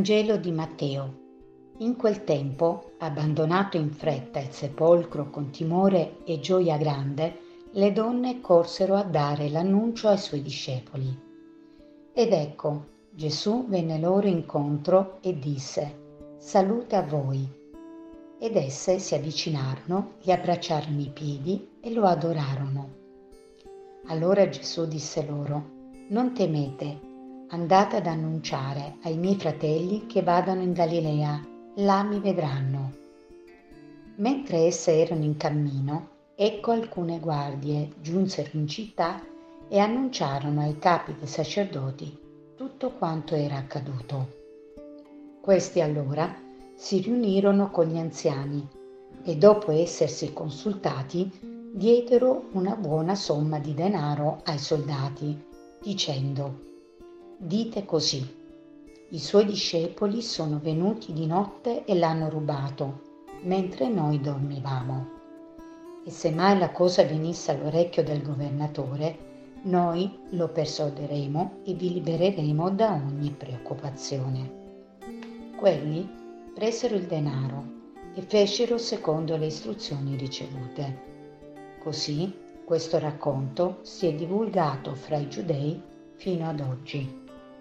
Vangelo di Matteo. In quel tempo, abbandonato in fretta il sepolcro con timore e gioia grande, le donne corsero a dare l'annuncio ai suoi discepoli. Ed ecco, Gesù venne loro incontro e disse: «Salute a voi!» Ed esse si avvicinarono, gli abbracciarono i piedi e lo adorarono. Allora Gesù disse loro: «Non temete, andate ad annunciare ai miei fratelli che vadano in Galilea, là mi vedranno». Mentre esse erano in cammino, ecco alcune guardie giunsero in città e annunciarono ai capi dei sacerdoti tutto quanto era accaduto. Questi allora si riunirono con gli anziani e dopo essersi consultati diedero una buona somma di denaro ai soldati, dicendo: «Dite così: i suoi discepoli sono venuti di notte e l'hanno rubato, mentre noi dormivamo. E se mai la cosa venisse all'orecchio del governatore, noi lo persuaderemo e vi libereremo da ogni preoccupazione». Quelli presero il denaro e fecero secondo le istruzioni ricevute. Così questo racconto si è divulgato fra i giudei fino ad oggi.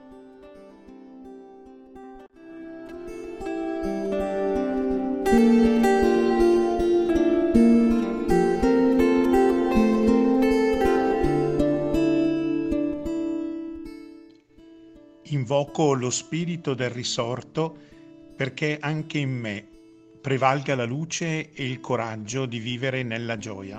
Invoco lo spirito del risorto perché anche in me prevalga la luce e il coraggio di vivere nella gioia.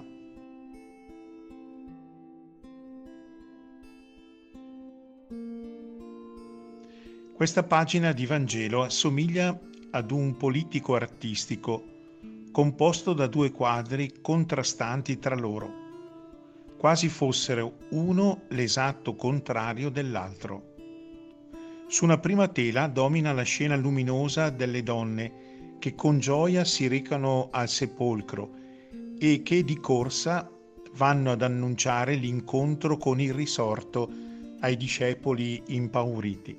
Questa pagina di Vangelo assomiglia ad un politico artistico composto da due quadri contrastanti tra loro, quasi fossero uno l'esatto contrario dell'altro. Su una prima tela domina la scena luminosa delle donne che con gioia si recano al sepolcro e che di corsa vanno ad annunciare l'incontro con il risorto ai discepoli impauriti.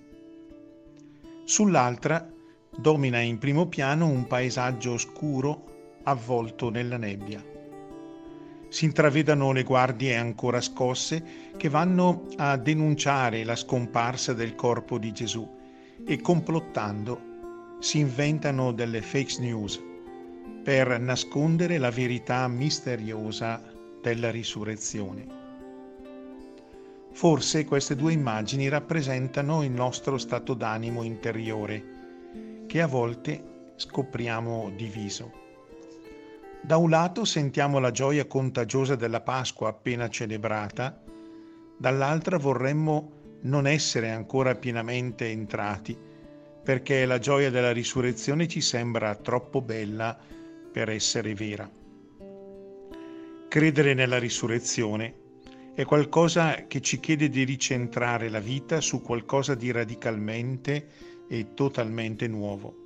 Sull'altra domina in primo piano un paesaggio oscuro avvolto nella nebbia. Si intravedono le guardie ancora scosse che vanno a denunciare la scomparsa del corpo di Gesù e, complottando, si inventano delle fake news per nascondere la verità misteriosa della risurrezione. Forse queste due immagini rappresentano il nostro stato d'animo interiore, che a volte scopriamo diviso. Da un lato sentiamo la gioia contagiosa della Pasqua appena celebrata, dall'altra vorremmo non essere ancora pienamente entrati, perché la gioia della risurrezione ci sembra troppo bella per essere vera. Credere nella risurrezione è qualcosa che ci chiede di ricentrare la vita su qualcosa di radicalmente e totalmente nuovo.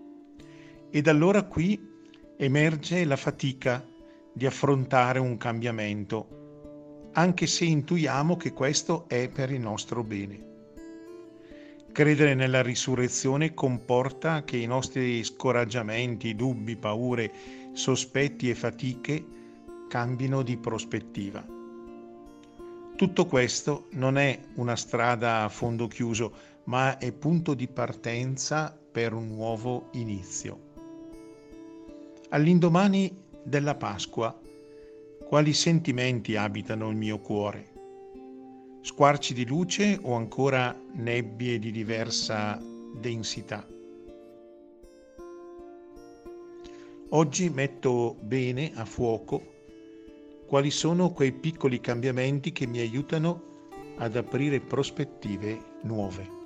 Ed allora qui emerge la fatica di affrontare un cambiamento, anche se intuiamo che questo è per il nostro bene. Credere nella risurrezione comporta che i nostri scoraggiamenti, dubbi, paure, sospetti e fatiche cambino di prospettiva. Tutto questo non è una strada a fondo chiuso, ma è punto di partenza per un nuovo inizio. All'indomani della Pasqua, quali sentimenti abitano il mio cuore? Squarci di luce o ancora nebbie di diversa densità? Oggi metto bene a fuoco quali sono quei piccoli cambiamenti che mi aiutano ad aprire prospettive nuove.